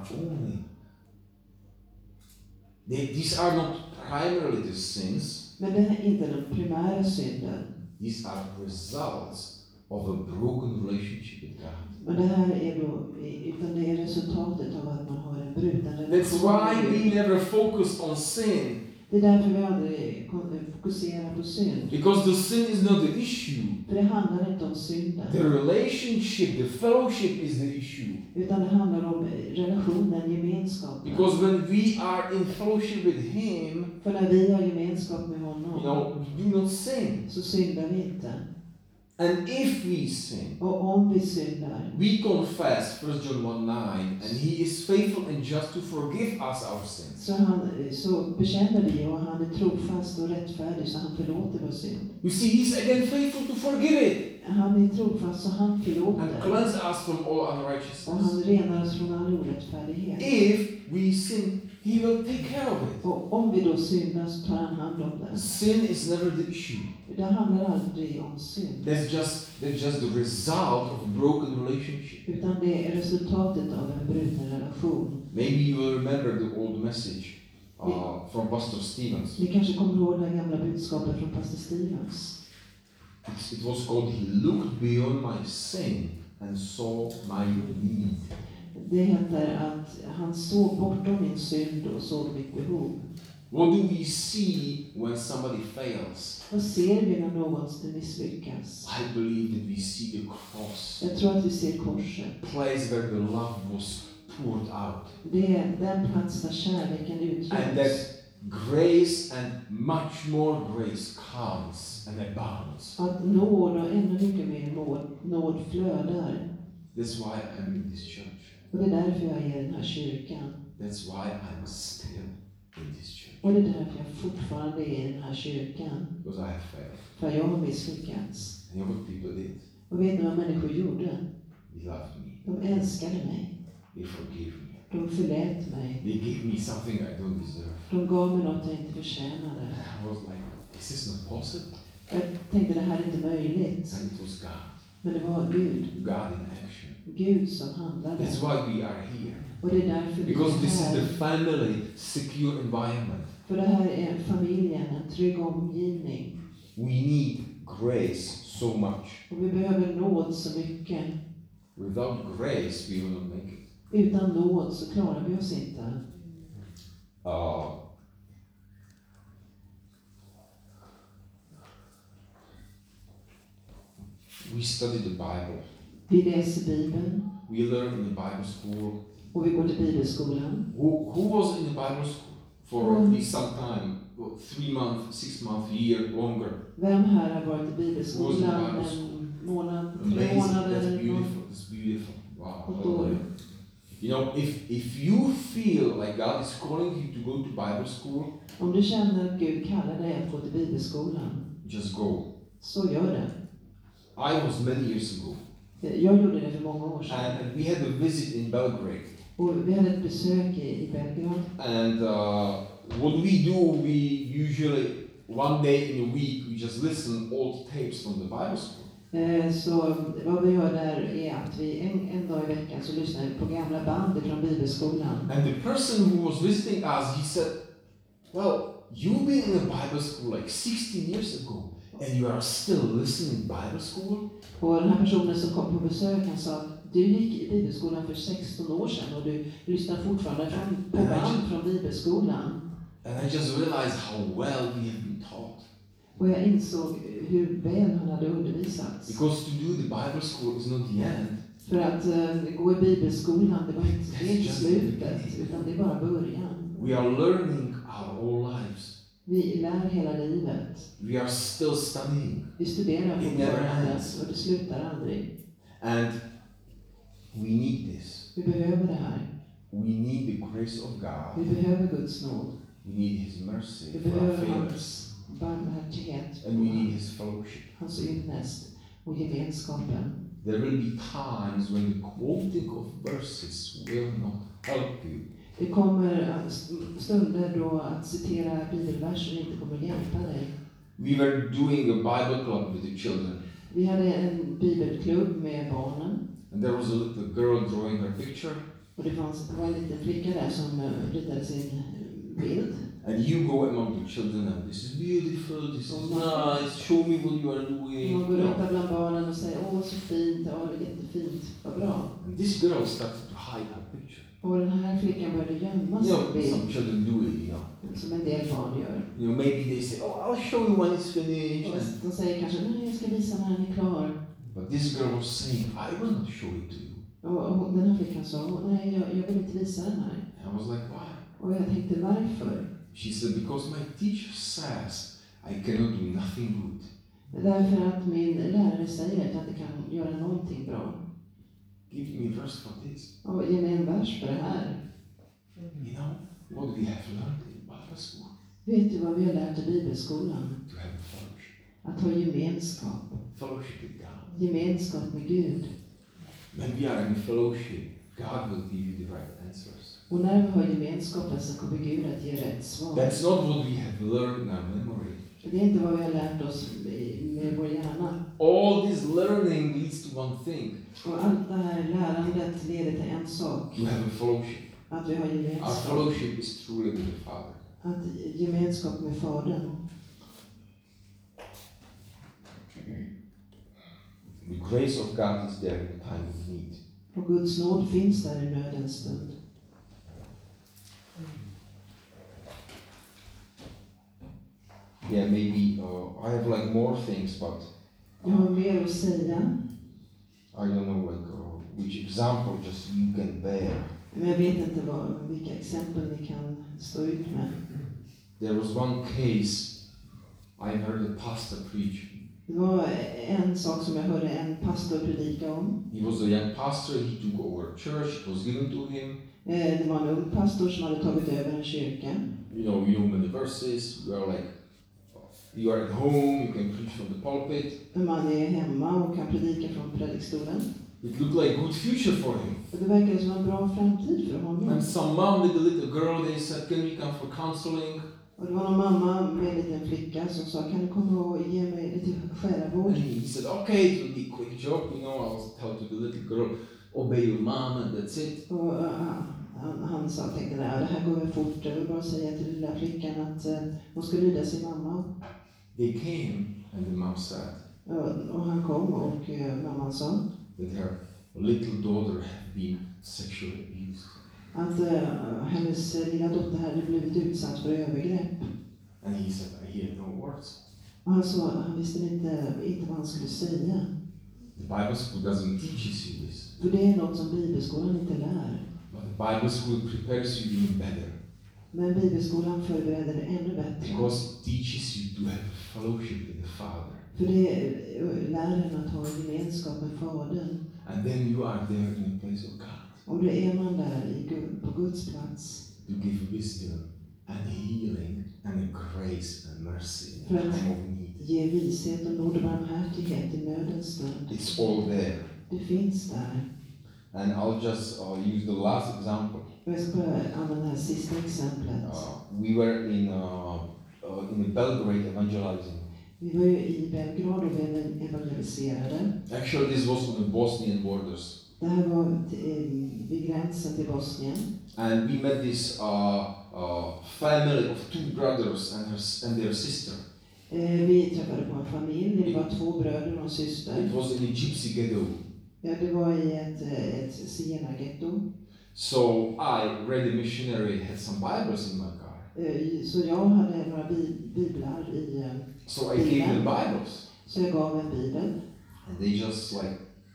A: are not primarily the sins.
C: Men det är inte den primära synden.
A: These are results of a broken relationship with God.
C: Men det här är då, utan det är resultatet av att man har en bruten relation.
A: That's why we never focus on sin.
C: Det är därför vi aldrig fokuserar på synd.
A: Because the sin is not the issue.
C: För det handlar inte om synden.
A: The relationship, the fellowship is the issue.
C: Utan det handlar om relationen, gemenskapen.
A: Because when we are in fellowship with Him,
C: för när vi har gemenskap med honom,
A: we do not sin.
C: Så syndar vi inte.
A: And if we sin,
C: och om vi syndar,
A: we confess, 1 John 1:9, and He is faithful and just to forgive us our sins.
C: Så bekänner vi, och han är trofast och rättfärdig, så han förlåter vår synd.
A: You see, He's again faithful to forgive it.
C: Han är trofast, så han förlåter.
A: And cleanse us from all unrighteousness.
C: Och han renar oss från all orättfärdighet.
A: If we sin, He will take care of it.
C: Och om vi då syndar, så tar han hand om det.
A: Sin is never the issue.
C: Det handlar aldrig om synd.
A: That's just the result of a broken relationship.
C: Utan det är resultatet av en bruten relation.
A: Maybe you will remember the old message from Pastor Stevens.
C: Ni kanske kommer ihåg det gamla budskapet från Pastor Stevens.
A: It was called He looked beyond my sin and saw my need.
C: Det heter att han såg bortom min synd och såg mitt behov.
A: What do we see when somebody fails?
C: Vad ser vi när någon misslyckas?
A: I believe that we see the cross.
C: Jag tror att vi ser korset.
A: Place where the love was poured out.
C: Det är den plats där kärleken uttrycks.
A: And that grace and much more grace comes and abounds.
C: Att nåd och ännu mycket mer nåd flödar.
A: That's why I'm in this church.
C: Och det är därför jag är i den här kyrkan.
A: That's why I'm still in this church.
C: Och det är därför jag fortfarande är i den här kyrkan.
A: Because I have failed.
C: För jag har misslyckats.
A: And you know what people did?
C: Och vet ni vad människor gjorde?
A: They loved me.
C: De älskade mig.
A: They forgave me.
C: De förlät mig.
A: They gave me something I don't deserve.
C: De gav mig något jag inte förtjänade.
A: I was like, is this not possible?
C: Jag tänkte det här är inte möjligt.
A: And it was God.
C: Men det var Gud.
A: God in action.
C: Gud som handlade.
A: That's why we are here.
C: Och det är därför vi
A: Because this is
C: är
A: the
C: här.
A: family, secure environment.
C: För det här är familjen, en trygg omgivning.
A: We need grace so much.
C: Och vi behöver nåd så mycket.
A: Without grace, we will not make it.
C: Utan nåd så klarar vi oss inte.
A: We study the Bible.
C: Vi läser Bibeln.
A: We learn in the Bible school.
C: Och vi går till Bibelskolan.
A: Who was in the Bible school for at least some time? 3 months, 6 months, year, longer.
C: Vem här har varit i Bibelskolan en månad, 3 månader?
A: That's beautiful. That's beautiful. Wow. You know, if you feel like God is calling you to go to Bible school,
C: Om du känner att Gud kallar dig att gå till bibelskolan,
A: just go.
C: så gör det.
A: I was many years ago,
C: Jag gjorde det för många år sedan.
A: and we had a visit in Belgrade.
C: Och vi hade ett besök i Belgrad.
A: And what we do, we usually, one day in a week, we just listen old tapes from the Bible school.
C: Så vad vi gör där är att vi en dag i veckan så lyssnar vi på gamla band från bibelskolan.
A: And the person who was visiting us, he said, well, you've been in a Bible school like 16 years ago, and you are still listening Bible school?
C: Och den här personen som kom på besök, han sa att du gick i bibelskolan för 16 år sedan och du lyssnar fortfarande på band från bibelskolan.
A: And I just realized how well we have been taught.
C: Och jag insåg hur väl han hade undervisats.
A: Because to do the Bible school is not the end.
C: För att gå i bibelskolan, det är inte slutet, utan det är bara början.
A: We are learning our whole lives.
C: Vi lär hela livet.
A: We are still studying.
C: Vi studerar
A: It never
C: fortfarande
A: ends.
C: och det slutar aldrig.
A: And we need this.
C: Vi behöver det här.
A: We need the grace of God.
C: Vi behöver Guds nåd.
A: We need His mercy
C: Vi
A: for our
C: behöver
A: failures.
C: hans barmhärtighet,
A: And we need His fellowship.
C: hans ynnest och gemenskapen.
A: There will be times when the quoting of verses will not help you.
C: Det kommer stunder då att citera bibelverser inte kommer hjälpa dig.
A: We were doing a Bible club with the children.
C: Vi hade en bibelklubb med barnen.
A: And there was a little girl drawing her picture.
C: Och det var en liten flicka där som ritade sin bild.
A: And you go among the children and this is beautiful, this is nice, show me what you are doing.
C: Man går runt bland barnen och säger åh så fint, ja det är jättefint, vad bra.
A: And this girl started to hide her picture.
C: Och den här flickan började gömma sin bild.
A: Some children do it,
C: Som en del barn gör.
A: Maybe they say, oh, I'll show you when it's finished.
C: Och de säger kanske, nej jag ska visa när den är klar.
A: But this girl was saying, I will not show it to you.
C: Och den här flickan sa, nej jag vill inte visa den här.
A: I was like, why?
C: Och jag tänkte, varför?
A: She said, because my teacher says I cannot do nothing good.
C: Därför att min lärare säger att jag inte kan göra någonting bra.
A: Give me a verse for this.
C: Och ge mig en vers för det här.
A: You know, what we have learned in Bible school.
C: Vet du vad vi har lärt i bibelskolan?
A: To have a fellowship.
C: Att ha gemenskap.
A: Fellowship with God.
C: Gemenskap med Gud.
A: When we are in fellowship, God will give you the right answers.
C: Och när vi har gemenskapen så kommer Gud att ge rätt svar.
A: That's not what we have learned in our memory.
C: Det är inte vad vi har lärt oss med vår hjärna.
A: All this learning leads to one thing.
C: Och allt det här lärandet leder till en sak.
A: To have a fellowship.
C: Att vi har
A: Our
C: gemenskap.
A: fellowship is truly with the Father.
C: Att gemenskap med Fadern.
A: The grace of God is there in the time of need.
C: Och Guds nåd finns där i nödens stund.
A: Yeah, maybe I have like more things, but
C: Jag har mer att säga.
A: I don't know like which example just you can bear.
C: Men jag vet inte vilka exempel ni kan stå ut med.
A: There was one case I heard a pastor preach.
C: Det var en sak som jag hörde en pastor predika om.
A: He was a young pastor, he took over a church, it was given to him.
C: Det var en ung pastor som hade tagit över en kyrka.
A: You know many verses, you are like, you are at home, you can preach from the pulpit.
C: Man är hemma och kan predika från predikstolen.
A: It looked like a good future for him.
C: Och det verkade som en bra framtid för honom.
A: And some mom with a little girl, they said, can we come for counseling?
C: Och det var någon mamma med en liten flicka som sa, kan du komma och ge mig lite själavård?
A: And he said, okay, it will be a quick job, you know, I'll tell to the little girl, obey your mom and that's it.
C: Och han sa, tänkte, det här går väl fort. Jag vill bara säga till lilla flickan att hon ska lyda sin mamma.
A: They came and the mom said
C: Och han kom och mamman sa
A: that her little daughter had been sexually abused.
C: att hennes lilla dotter hade blivit utsatt för övergrepp.
A: And he said, I hear no words.
C: Och han visste inte vad han skulle säga.
A: The Bible school doesn't teach you this.
C: För det är något som bibelskolan inte lär.
A: But the Bible school prepares you even better.
C: Men bibelskolan förbereder det ännu bättre.
A: Because it teaches you to have a fellowship with the Father.
C: För det lär en att ha en gemenskap med Fadern.
A: And then you are there in the place of God.
C: Och då är man där på Guds plats.
A: To give wisdom and healing and grace and mercy in
C: För att
A: time of need.
C: ge vishet och nåd och barmhärtighet i nödens stund.
A: It's all there.
C: Det finns där.
A: And I'll just use the last example.
C: Och jag ska bara använda det här sista exemplet.
A: We were in Belgrade evangelizing.
C: Vi var ju i Belgrad och vi evangeliserade.
A: Actually, this was on the Bosnian borders.
C: Det här var vid gränsen till Bosnien.
A: And we met this family of 2 brothers and their sister.
C: Vi träffade på en familj. Det var 2 bröder och en syster.
A: It was in a gypsy ghetto.
C: Ja, det var i ett zigenargetto.
A: So I, read the missionary, had some Bibles in my car.
C: Så jag hade några biblar i
A: So I gave them Bibles.
C: Så jag gav en bibel.
A: And they just like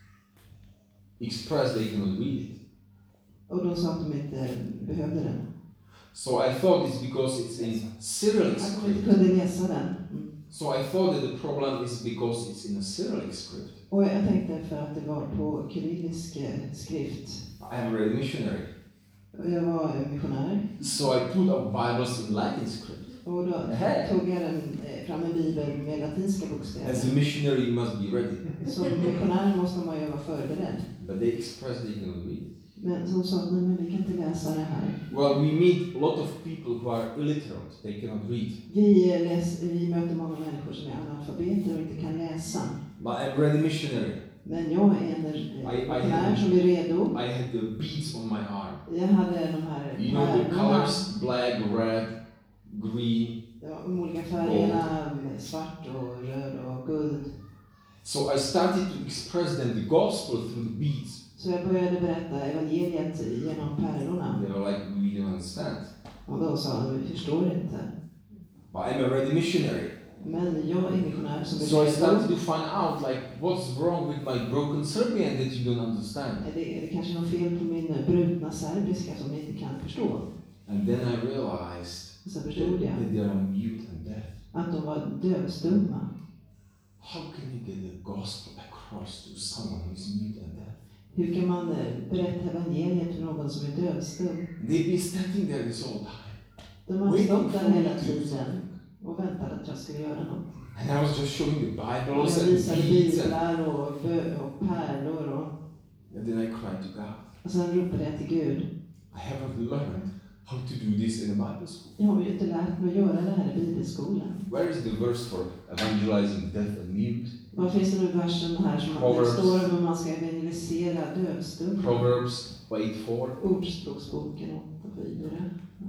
A: expressed they cannot read it.
C: Och de sa att de inte behövde den.
A: So I thought it's because it's in Cyrillic
C: Att de inte
A: script.
C: kunde läsa den.
A: So I thought that the problem is because it's in a Cyrillic script.
C: Och jag tänkte för att det var på kyrillisk skrift.
A: I am a missionary.
C: Och jag var missionär.
A: So I put up Bibles in Latin script.
C: Och då tog jag fram en bibel med latinska
A: As a
C: bokstäver.
A: missionary, you must be ready.
C: Som missionär måste man ju vara förberedd.
A: But they expressed they cannot read.
C: Men som sa, nej men vi kan inte läsa det här.
A: Well, we meet a lot of people who are illiterate. They cannot read.
C: Vi möter många människor som är analfabeter och inte kan läsa.
A: But I'm ready missionary.
C: Men jag är en missionär som är redo.
A: I had the beads on my arm.
C: Jag hade de här
A: You know the colors, black, red, green.
C: De olika färgerna, svart och röd och guld.
A: So I started to express them the gospel through the beads.
C: Så jag började berätta evangeliet genom pärlorna.
A: They were like, we don't understand.
C: Och då sa de, vi förstår inte.
A: But I'm a ready missionary.
C: Men jag är missionär som är
A: So I
C: redo.
A: started to find out like what's wrong with my broken Serbian that you don't understand.
C: Är det kanske något fel på min brutna serbiska som ni inte kan förstå?
A: And then I realized
C: Så förstod jag
A: that they are mute and deaf.
C: att de var dövstumma.
A: How can you get the gospel across to someone who is mute and deaf?
C: Hur kan man berätta evangeliet för någon som är dövstum?
A: They've been standing there this whole time.
C: De har
A: Waiting
C: stått där
A: for me
C: hela
A: to do
C: tiden
A: something.
C: och väntat att jag skulle göra något.
A: And I was just showing the Bibles
C: Jag
A: and
C: visade
A: beads and
C: biblar och pärlor
A: then I cried to God.
C: och sen ropade jag till Gud.
A: I haven't learned how to do this in a Bible school.
C: Jag har ju inte lärt mig att göra det här i bibelskolan.
A: Where is the verse for evangelizing deaf and mute?
C: Var finns det nu versen här som
A: Proverbs.
C: står om hur man ska evangelisera dövstumma?
A: Proverbs 8:4.
C: Ordspråksboken 8:4. Ja.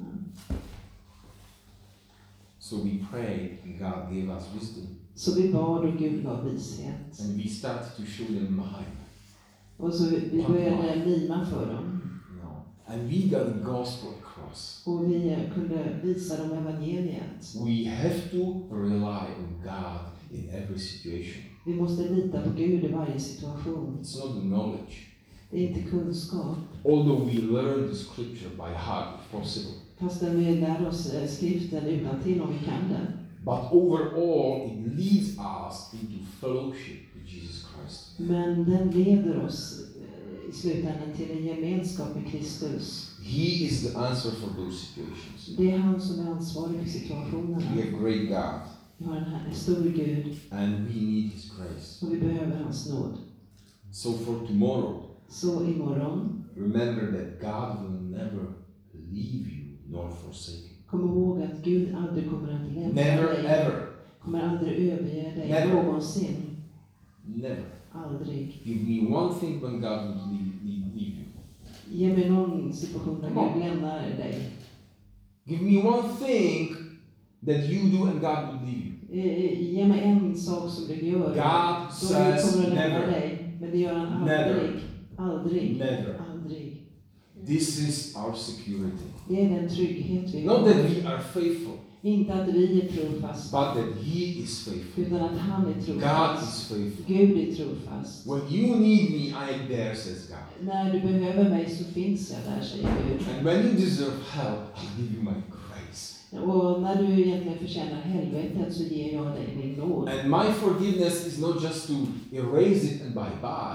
A: So we prayed and God gave us wisdom.
C: Så vi bad och Gud gav vishet.
A: And we started to show them mime.
C: Och så vi började mima för dem.
A: And we got the gospel across.
C: Och vi kunde visa dem evangeliet.
A: We have to rely on God in every situation.
C: Vi måste lita på Gud i varje situation.
A: It's not the knowledge.
C: Det är inte kunskap.
A: Although we learn the scripture by heart, if possible.
C: Fastän vi lär oss skriften utantill om vi kan den.
A: But overall, it leads us into fellowship with Jesus Christ.
C: Men den leder oss i slutändan till en gemenskap med Kristus.
A: He is the answer for those situations.
C: Det är han som är ansvarig för situationerna.
A: We have great God,
C: Vi har en stor Gud
A: and we need His grace.
C: och vi behöver hans nåd.
A: So for tomorrow,
C: Så imorgon,
A: remember that God will never leave you nor forsake you.
C: kom ihåg att Gud aldrig kommer att lämna
A: Never
C: dig.
A: ever.
C: Kommer aldrig överge dig
A: Never.
C: någonsin.
A: Never.
C: Aldrig.
A: Give me one thing when God would leave you.
C: Ge mig någon situation där
A: Come on.
C: Gud lämnar dig.
A: Give me one thing that you do and God will leave you.
C: Ge mig en sak som du gör.
A: God
C: Då
A: says
C: kommer att lämna
A: never.
C: dig. Men det gör han aldrig.
A: Never.
C: Aldrig.
A: Never.
C: Aldrig.
A: This is our security.
C: Det är den trygghet vi
A: Not
C: har.
A: that we are faithful,
C: Inte att vi är trofasta.
A: but that He is faithful.
C: Utan att han är
A: God
C: trofast.
A: is faithful.
C: Gud är trofast.
A: When you need me, I am there, says God.
C: När du behöver mig så finns jag där, säger Gud.
A: And when you deserve help, I'll give you my grace.
C: Och när du egentligen förtjänar helvetet så ger jag dig min nåd.
A: And my forgiveness is not just to erase it and bye-bye.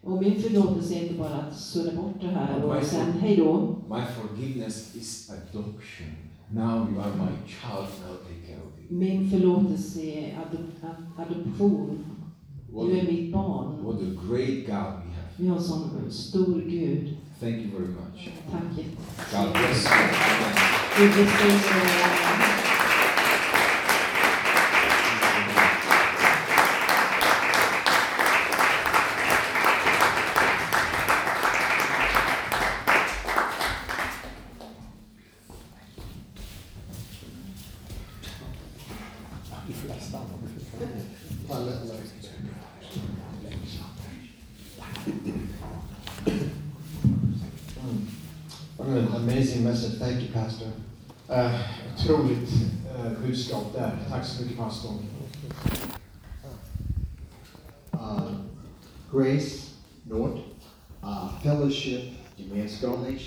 C: Och min förlåtelse är inte bara att sudda bort det här
A: My
C: och sen hej då.
A: My forgiveness is adoption. Now you are my child, now take care of you.
C: Min förlåtelse är adoption. Du är mitt barn.
A: What a great God we have.
C: Vi har en sån stor Gud.
A: Thank you very much.
C: Tack
A: God bless
C: Gud välsigne.
B: What an amazing message. Thank you, Pastor.
D: Otroligt budskap där. Tack så mycket, pastor.
B: Grace, nåd, fellowship, gemenskap,